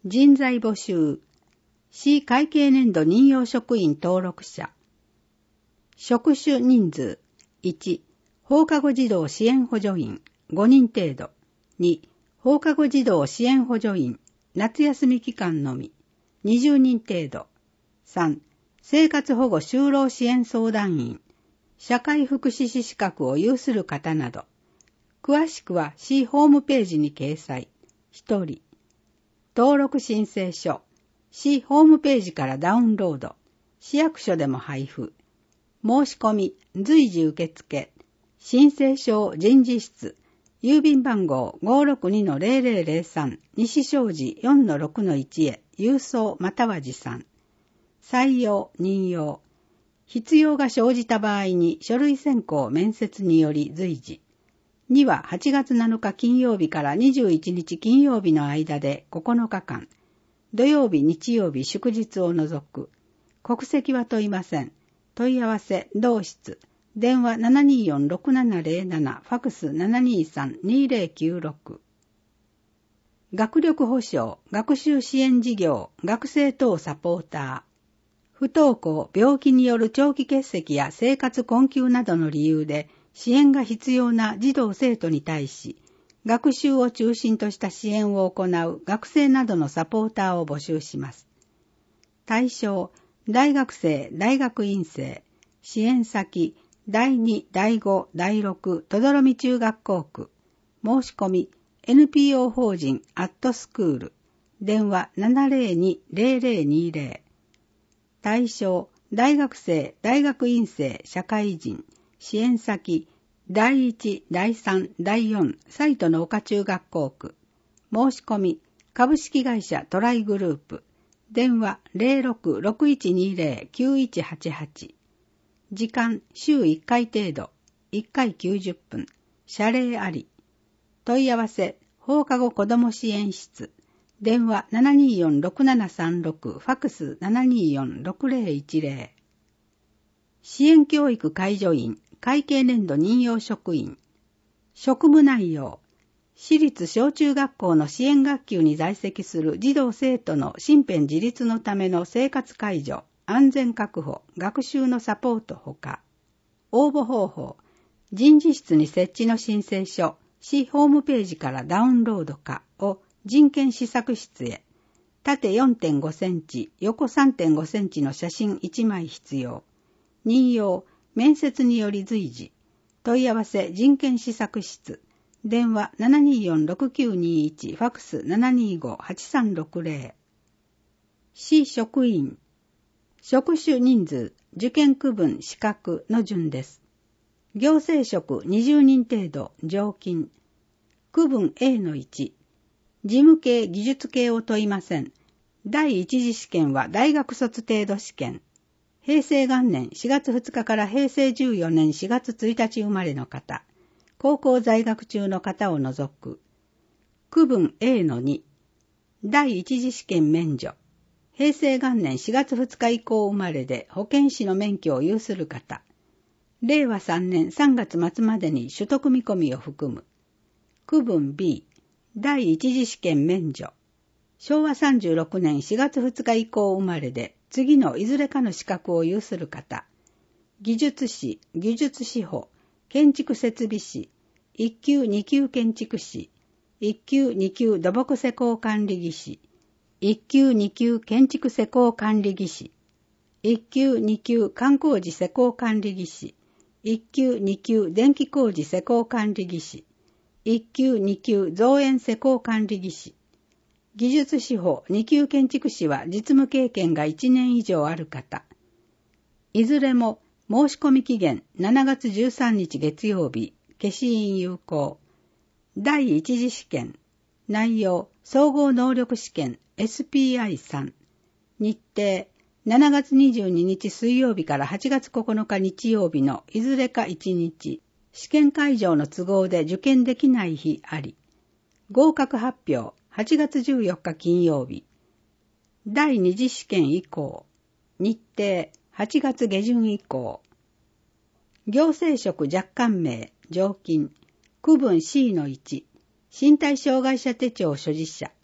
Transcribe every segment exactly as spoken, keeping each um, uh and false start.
人材募集。市会計年度任用職員登録者。職種人数。いち、放課後児童支援補助員ごにん程度。に、放課後児童支援補助員夏休み期間のみにじゅうにん程度。さん、生活保護就労支援相談員社会福祉士資格を有する方など。詳しくは市ホームページに掲載。ひとり。登録申請書。市ホームページからダウンロード。市役所でも配布。申し込み、随時受付。申請書人事室。郵便番号 ごーろくにのゼロゼロゼロさん 西正寺 よんのろくのいち へ郵送または持参。採用、任用。必要が生じた場合に書類選考面接により随時。にははちがつなのか金曜日からにじゅういちにち金曜日の間でここのかかん。土曜日、日曜日、祝日を除く。国籍は問いません。問い合わせ、同室。電話 ななにーよんろくななゼロなな、ファクス ななにーさんにーゼロきゅうろく。学力保障、学習支援事業、学生等サポーター。不登校、病気による長期欠席や生活困窮などの理由で支援が必要な児童生徒に対し、学習を中心とした支援を行う学生などのサポーターを募集します。対象、大学生、大学院生、支援先、だいに、だいご、だいろく、とどろみ中学校区。申し込み、エヌピーオー 法人アットスクール。電話 ななゼロにゼロゼロにゼロ。対象、大学生、大学院生、社会人、支援先、だいいち、だいさん、だいよん、サイトの岡中学校区。申し込み、株式会社トライグループ。電話 ゼロろく ろくいちにゼロ きゅういちはちはち。時間、週いっかい程度。いっかいきゅうじゅっぷん。謝礼あり。問い合わせ、放課後子ども支援室。電話 ななにーよんろくななさんろく、ファクス ななにーよんろくゼロいちゼロ。支援教育介助員、会計年度任用職員。職務内容。私立小中学校の支援学級に在籍する児童生徒の身辺自立のための生活介助、安全確保、学習のサポートほか。応募方法。人事室に設置の申請書、市ホームページからダウンロードかを人権施策室へ。縦 よんてんごセンチ、横 さんてんごセンチの写真いちまい必要。任用、面接により随時。問い合わせ人権施策室。電話 ななにーよんろくきゅうにいち、ファクス ななにーごはちさんろくゼロ。市職員。職種人数、受験区分資格の順です。行政職にじゅうにん程度、常勤。区分 エーのいち。事務系、技術系を問いません。第一次試験は大学卒程度試験。平成元年しがつふつかから平成じゅうよねんしがつついたち生まれの方。高校在学中の方を除く。区分 エーのに。第一次試験免除。平成元年しがつふつか以降生まれで保健師の免許を有する方。れいわさんねんさんがつ末までに取得見込みを含む。区分 ビー。第一次試験免除。しょうわさんじゅうろくねんしがつふつか以降生まれで次のいずれかの資格を有する方。技術士、技術士法、建築設備士、いっ級に級建築士、いっ級に級土木施工管理技師、いっ級に級建築施工管理技師、いっ級に級観光地施工管理技師、いっ級に級電気工事施工管理技師、いっ級に級造園施工管理技師。技術士法に級建築士は実務経験がいちねん以上ある方。いずれも申し込み期限しちがつじゅうさんにち月曜日、消印有効。第一次試験。内容、総合能力試験 エスピーアイさん。日程、しちがつにじゅうににち水曜日からはちがつここのか日曜日のいずれかいちにち。試験会場の都合で受験できない日あり。合格発表、はちがつじゅうよっか金曜日。第二次試験以降。日程、はちがつ下旬以降。行政職若干名、常勤。区分 シーのいち。身体障害者手帳所持者。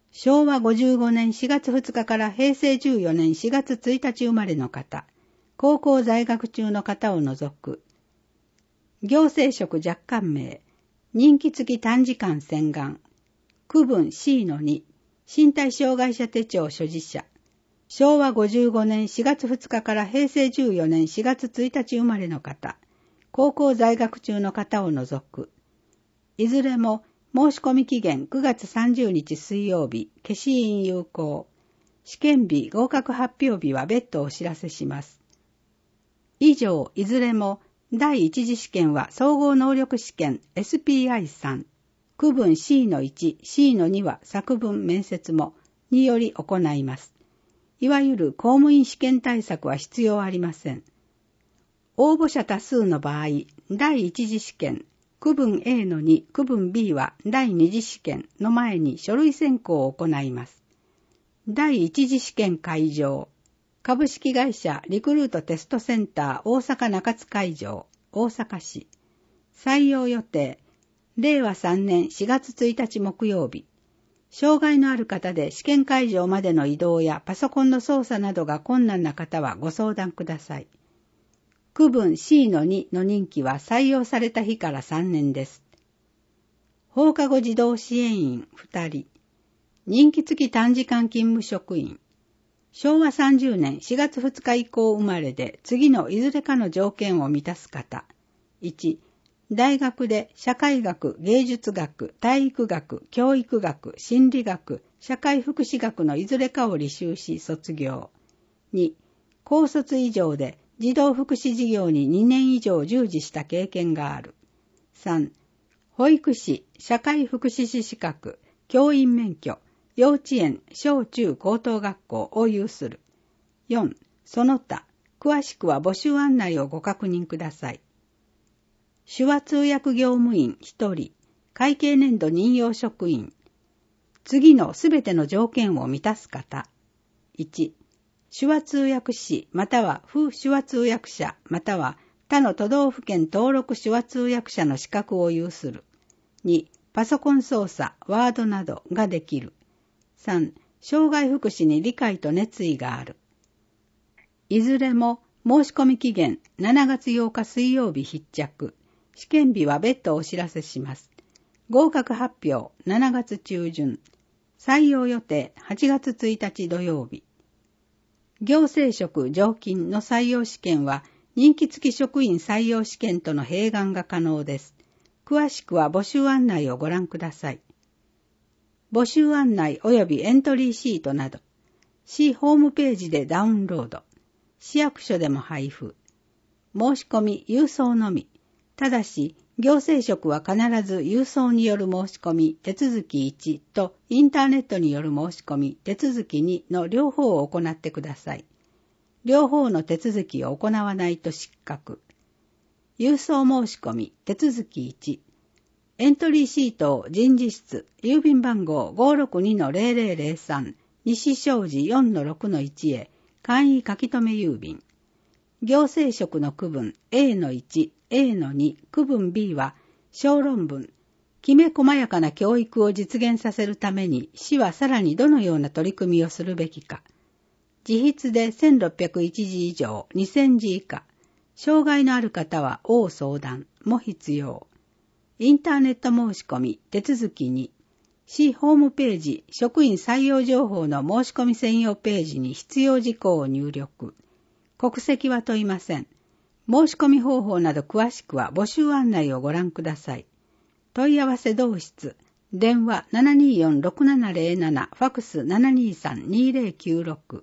しょうわごじゅうごねんしがつふつかからへいせいじゅうよねんしがつついたち生まれの方、高校在学中の方を除く。行政職若干名、任期付き短時間洗顔、区分 シーのに、身体障害者手帳所持者、しょうわごじゅうごねんしがつふつかからへいせいじゅうよねんしがつついたち生まれの方、高校在学中の方を除く。いずれも申し込み期限くがつさんじゅうにち水曜日、消印有効。試験日、合格発表日は別途お知らせします。以上、いずれも第一次試験は総合能力試験 エスピーアイさん、区分 シーのいち、シーのに は作文面接もにより行います。いわゆる公務員試験対策は必要ありません。応募者多数の場合、第一次試験、区分 エーのに、区分 ビー は第二次試験の前に書類選考を行います。第一次試験会場、株式会社リクルートテストセンター大阪中津会場、大阪市。採用予定、れいわさんねんしがつついたち木曜日。障害のある方で試験会場までの移動やパソコンの操作などが困難な方はご相談ください。区分 シーのに の任期は採用された日からさんねんです。放課後児童支援員ふたり。任期付き短時間勤務職員。しょうわさんじゅうねんしがつふつか以降生まれで次のいずれかの条件を満たす方。いち、大学で社会学、芸術学、体育学、教育学、心理学、社会福祉学のいずれかを履修し卒業。に、高卒以上で児童福祉事業ににねん以上従事した経験がある。さん、保育士、社会福祉士資格、教員免許、幼稚園、小中高等学校を有する。よん、その他、詳しくは募集案内をご確認ください。手話通訳業務員ひとり、会計年度任用職員。次のすべての条件を満たす方。いち、手話通訳士または府手話通訳者または他の都道府県登録手話通訳者の資格を有する。に、パソコン操作、ワードなどができる。さん、障害福祉に理解と熱意がある。いずれも申し込み期限しちがつようか水曜日必着。試験日は別途お知らせします。合格発表しちがつちゅうじゅん。採用予定はちがつついたち土曜日。行政職常勤の採用試験は任期付き職員採用試験との併願が可能です。詳しくは募集案内をご覧ください。募集案内及びエントリーシートなど、市ホームページでダウンロード、市役所でも配布。申し込み郵送のみ。ただし、行政職は必ず郵送による申し込み手続きいちとインターネットによる申し込み手続きにの両方を行ってください。両方の手続きを行わないと失格。郵送申し込み手続きいち。エントリーシートを人事室、郵便番号 ごーろくにのゼロゼロゼロさん、西正寺 よんのろくのいち へ、簡易書留郵便。行政職の区分 エーのいち、エーのに、区分 ビー は小論文、きめ細やかな教育を実現させるために市はさらにどのような取り組みをするべきか。自筆でせんろっぴゃくいちじ以上、にせんじ以下。障害のある方は応相談も必要。インターネット申し込み手続きに、市ホームページ職員採用情報の申し込み専用ページに必要事項を入力。国籍は問いません。申し込み方法など詳しくは募集案内をご覧ください。問い合わせ同室、電話 ななにーよんろくななゼロなな、ファクス ななにーさんにーゼロきゅうろく。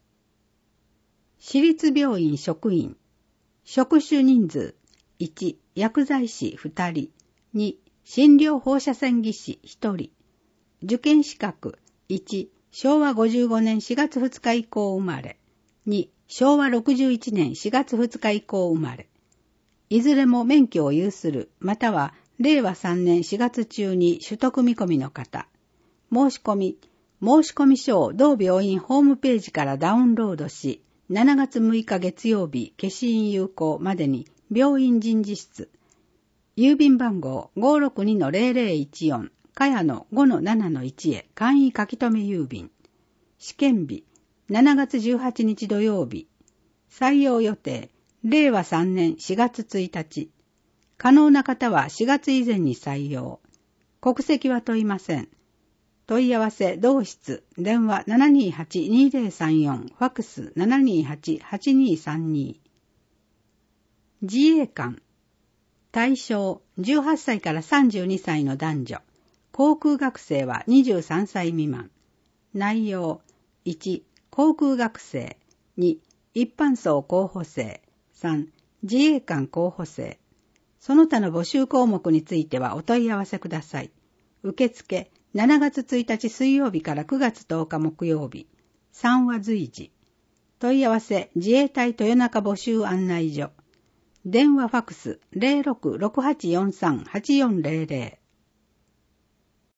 私立病院職員、職種人数、いち、薬剤師ふたり、に、診療放射線技師ひとり。受験資格、いち、しょうわごじゅうごねんしがつふつか以降生まれ、に、しょうわろくじゅういちねんしがつふつか以降生まれ。いずれも免許を有する、またはれいわさんねんしがつ中に取得見込みの方。申し込み、申し込み書を同病院ホームページからダウンロードし、しちがつむいか月曜日消印有効までに病院人事室、郵便番号 ごーろくにのゼロゼロいちよん、 茅野 ごのななのいち へ簡易書留郵便。試験日、しちがつじゅうはちにち土曜日。採用予定、れいわさんねんしがつついたち。可能な方はしがつ以前に採用。国籍は問いません。問い合わせ同室、電話 ななにはちにぜろさんよん、ファックス ななにはちはちにさんに。自衛官。対象、じゅうはっさいからさんじゅうにさいの男女。航空学生はにじゅうさんさい未満。内容、いち、航空学生。に、一般層候補生。さん、自衛官候補生。その他の募集項目についてはお問い合わせください。受付、しちがつついたち水曜日からくがつとおか木曜日。さんは随時。問い合わせ、自衛隊豊中募集案内所。電話ファックス ゼロろくろくはちよんさんはちよんゼロゼロ。